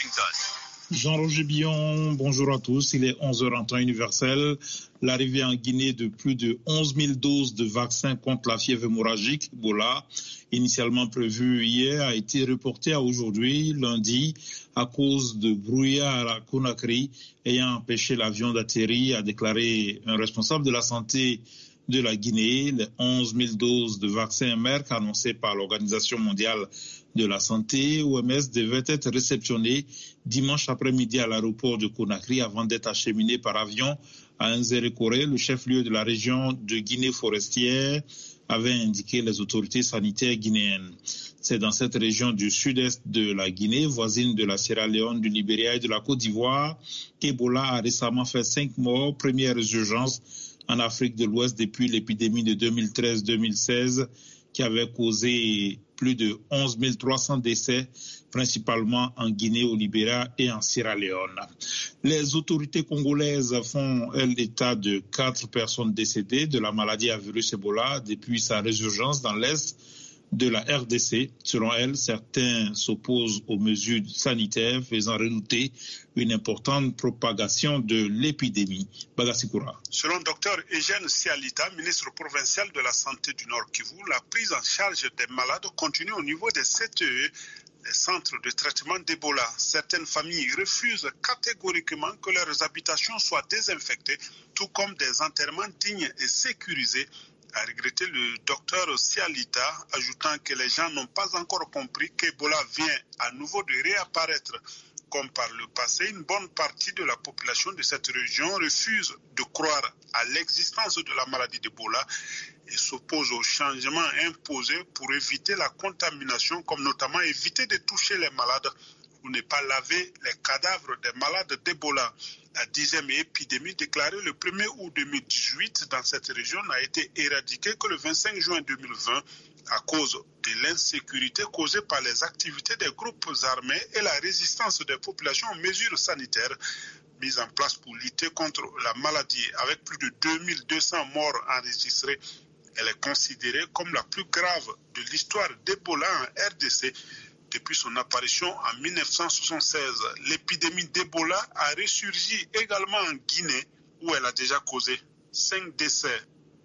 Washington. Jean-Roger Billon, bonjour à tous. Il est 11h en temps universel. L'arrivée en Guinée de plus de 11 000 doses de vaccins contre la fièvre hémorragique, Ebola, initialement prévue hier, a été reportée à aujourd'hui, lundi, à cause de brouillard à Conakry ayant empêché l'avion d'atterrir, a déclaré un responsable de la santé de la Guinée. Les 11 000 doses de vaccins Merck annoncées par l'Organisation mondiale de la santé, OMS, devaient être réceptionnées dimanche après-midi à l'aéroport de Conakry avant d'être acheminées par avion à Nzérékoré, le chef-lieu de la région de Guinée forestière, avait indiqué les autorités sanitaires guinéennes. C'est dans cette région du sud-est de la Guinée, voisine de la Sierra Leone, du Libéria et de la Côte d'Ivoire, qu'Ebola a récemment fait 5 morts, première urgence en Afrique de l'Ouest depuis l'épidémie de 2013-2016 qui avait causé plus de 11 300 décès, principalement en Guinée, au Libéria et en Sierra Leone. Les autorités congolaises font l'état de 4 personnes décédées de la maladie à virus Ebola depuis sa résurgence dans l'est de la RDC. Selon elle, certains s'opposent aux mesures sanitaires, faisant redouter une importante propagation de l'épidémie. Bagasikoura. Selon Dr Eugène Sialita, ministre provincial de la Santé du Nord Kivu, la prise en charge des malades continue au niveau des CTE, les centres de traitement d'Ebola. Certaines familles refusent catégoriquement que leurs habitations soient désinfectées, tout comme des enterrements dignes et sécurisés, a regretté le docteur Sialita, ajoutant que les gens n'ont pas encore compris qu'Ebola vient à nouveau de réapparaître. Comme par le passé, une bonne partie de la population de cette région refuse de croire à l'existence de la maladie d'Ebola et s'oppose aux changements imposés pour éviter la contamination, comme notamment éviter de toucher les malades ou ne pas laver les cadavres des malades d'Ebola. La 10e épidémie déclarée le 1er août 2018 dans cette région n'a été éradiquée que le 25 juin 2020 à cause de l'insécurité causée par les activités des groupes armés et la résistance des populations aux mesures sanitaires mises en place pour lutter contre la maladie. Avec plus de 2200 morts enregistrés, elle est considérée comme la plus grave de l'histoire d'Ebola en RDC. Depuis son apparition en 1976, l'épidémie d'Ebola a ressurgi également en Guinée, où elle a déjà causé 5 décès.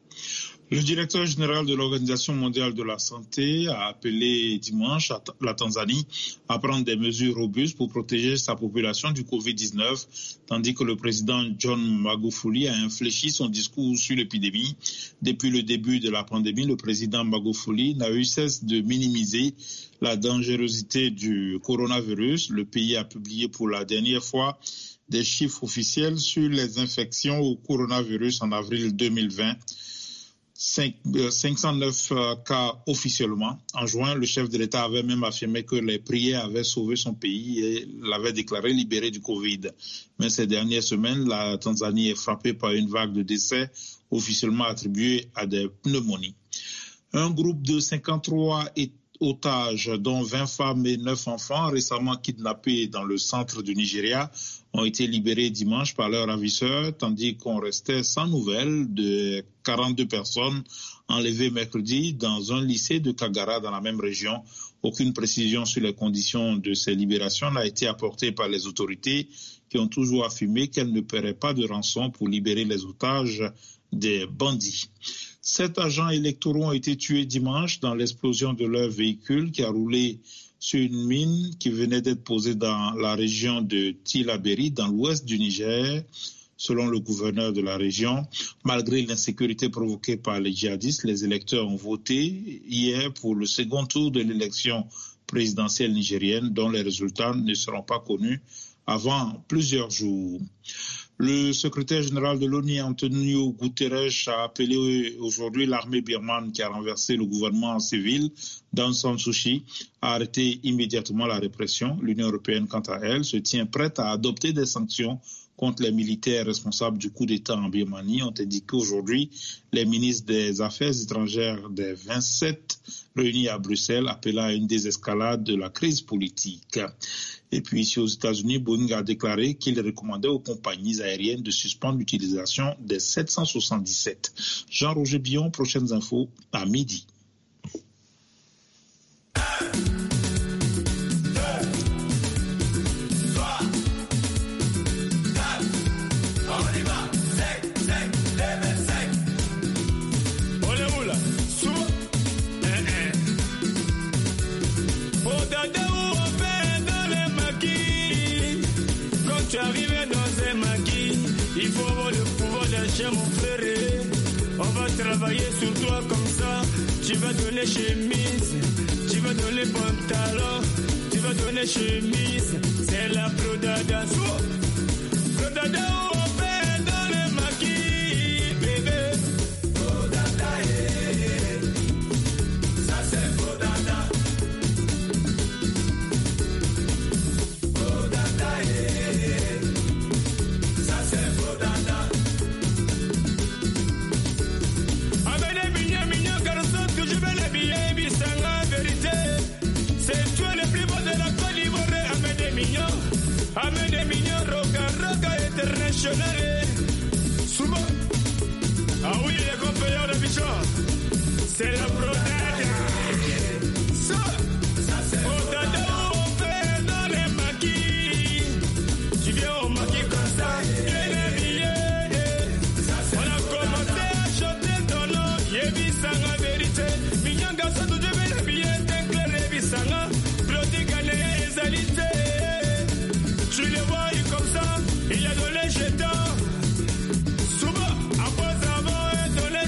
Le directeur général de l'Organisation mondiale de la santé a appelé dimanche la Tanzanie à prendre des mesures robustes pour protéger sa population du Covid-19, tandis que le président John Magufuli a infléchi son discours sur l'épidémie. Depuis le début de la pandémie, le président Magufuli n'a eu cesse de minimiser la dangerosité du coronavirus. Le pays a publié pour la dernière fois des chiffres officiels sur les infections au coronavirus en avril 2020. 509 cas officiellement. En juin, le chef de l'État avait même affirmé que les prières avaient sauvé son pays et l'avait déclaré libéré du Covid. Mais ces dernières semaines, la Tanzanie est frappée par une vague de décès officiellement attribuée à des pneumonies. Un groupe de 53 otages, dont 20 femmes et 9 enfants, récemment kidnappés dans le centre du Nigeria, ont été libérés dimanche par leurs ravisseurs, tandis qu'on restait sans nouvelles de 42 personnes enlevées mercredi dans un lycée de Kagara dans la même région. Aucune précision sur les conditions de ces libérations n'a été apportée par les autorités qui ont toujours affirmé qu'elles ne paieraient pas de rançon pour libérer les otages des bandits. 7 agents électoraux ont été tués dimanche dans l'explosion de leur véhicule qui a roulé sur une mine qui venait d'être posée dans la région de Tillabéri, dans l'ouest du Niger, selon le gouverneur de la région. Malgré l'insécurité provoquée par les djihadistes, les électeurs ont voté hier pour le second tour de l'élection présidentielle nigérienne, dont les résultats ne seront pas connus avant plusieurs jours. Le secrétaire général de l'ONU, Antonio Guterres, a appelé aujourd'hui l'armée birmane qui a renversé le gouvernement civil d'Aung San Suu Kyi à arrêter immédiatement la répression. L'Union européenne, quant à elle, se tient prête à adopter des sanctions contre les militaires responsables du coup d'État en Birmanie, ont indiqué aujourd'hui les ministres des Affaires étrangères des 27 réunis à Bruxelles, appelant à une désescalade de la crise politique. Et puis ici aux États-Unis, Boeing a déclaré qu'il recommandait aux compagnies aériennes de suspendre l'utilisation des 777. Jean-Roger Billon, prochaines infos à midi. sur toi comme ça. Tu vas donner chemise, tu vas donner pantalon, tu vas donner chemise. C'est la Prodada. Prodada, on fait dans le maquis, bébé. Prodada, ça c'est Prodada. Prodada, ça c'est Prodada. Avec des billets mignons, garçons, toujours bel habillé, bisanga, vérité. C'est toi le plus beau de la Côte d'Ivoire. Avec des mignons, roca international. Souvent, ah oui, les compagnons de Bichon, c'est la Prodada. Ça c'est Prodada, on fait dans les maquis. Tu viens au maquis comme ça, bien habillé. On a commencé à chanter ton nom, Yébissanga vérité. Mignon garçon, tout je vais l'habiller, t'es clair, Yébissanga. Prodi gagné les alité. Tu les vois comme ça, il a donné jeton. Souvent, après avoir donné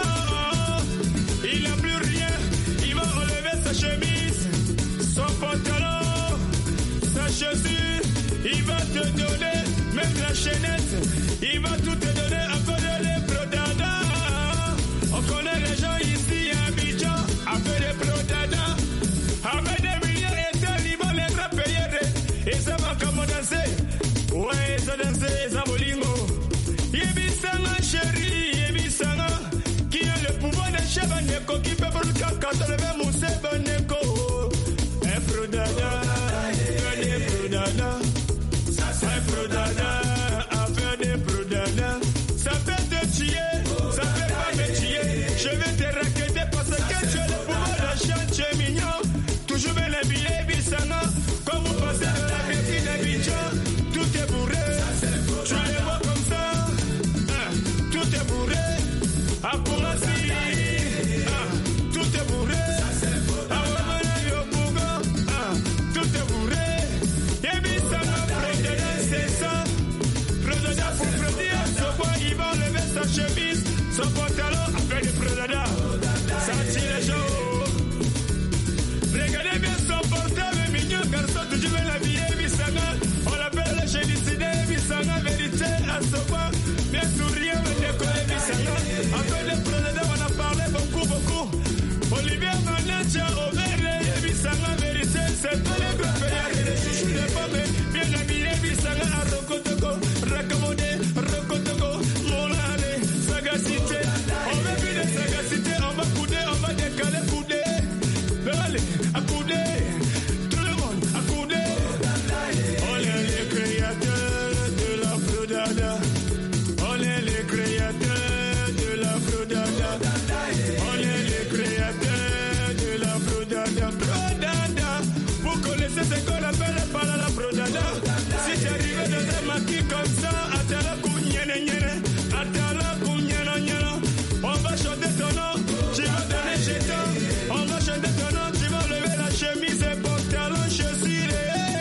jeton, il n'a plus rien. Il va enlever sa chemise, son pantalon, sa chaussure. Il va te donner même la chaînette. Il va tout te donner à cause des Prodada. On connaît les gens ici à Abidjan, avec des Prodada. Avec des millions et des limons, les grands payés. Et ça va comme danser. Ouais, ça danser, ça bolingo. Yébissanga chérie, Yébissanga. Qui a le pouvoir de Chebaneko, qui peut pour le caca, le même ou c'est Baneko. Un Prodada, un Prodada. Ça c'est Prodada, affaire des Prodada. Ça peut te tuer, ça peut pas me tuer. Je vais te raqueter parce que tu as le pouvoir de chanter mignon. Toujours bien habillé, Yébissanga. Quand vous passez de la ville d'Abidjan, tout est bourré. Tu les vois comme ça, tout est bourré. À Koumassi, tout est bourré. À Ouamana, Yopougon, tout est bourré. Yébissanga, Prodada, c'est ça. Prodada pour produire, ce quoi il va enlever sa chemise, son pantalon, avec des Prodada. Ça tire les gens. Regardez bien son portable, mignon garçon, toujours bien habillé, Bissanga. On l'appelle le génicide, Bissanga, vérité, à ce point. Bien souriant, mais décollé, Bissanga. Avec les Prodada, on a parlé beaucoup. Olivier Manacha, Overe, Bissanga, vérité, c'est pas les grands pays, les chouchous des femmes, bien habillé, Bissanga, à Rokotoko, raccommodé, Rokotoko, Molane, sagacité. On veut plus de sagacité, on va couder, on va décaler, couder. Allez, accoudez, tout le monde, accoudez. On est les créateurs de la Prodada. On est les créateurs de la Prodada. On est les créateurs de la Prodada. Prodada, vous connaissez ce qu'on appelle par la Prodada. Si tu arrives dans un maquis comme ça, atala kounyene nyene, atala kounyene nyene. On va chanter ton nom, tu vas donner jeton. On va chanter ton nom, tu vas lever la chemise et pantalon, chaussures.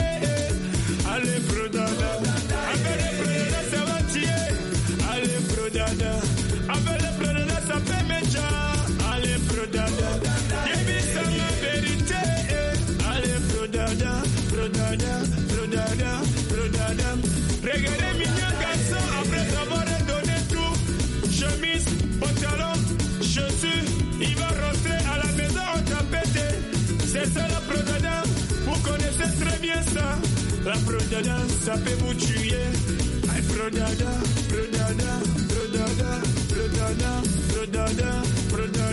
Allez, Prodada. Avec les Prodada, ça va tirer. Allez, Prodada. Avec les Prodada, ça fait mécha. Allez, Prodada. Yébissanga vérité. Allez, Prodada, Prodada, Prodada, Prodada. Regardez, mignon garçon, après avoir donné tout, chemise, pantalon, chaussures, il va rentrer à la maison en tapette. C'est ça la Prodada, vous connaissez très bien ça. La Prodada, ça peut vous tuer. Ay, Prodada, Prodada, Prodada, Prodada, Prodada, Prodada.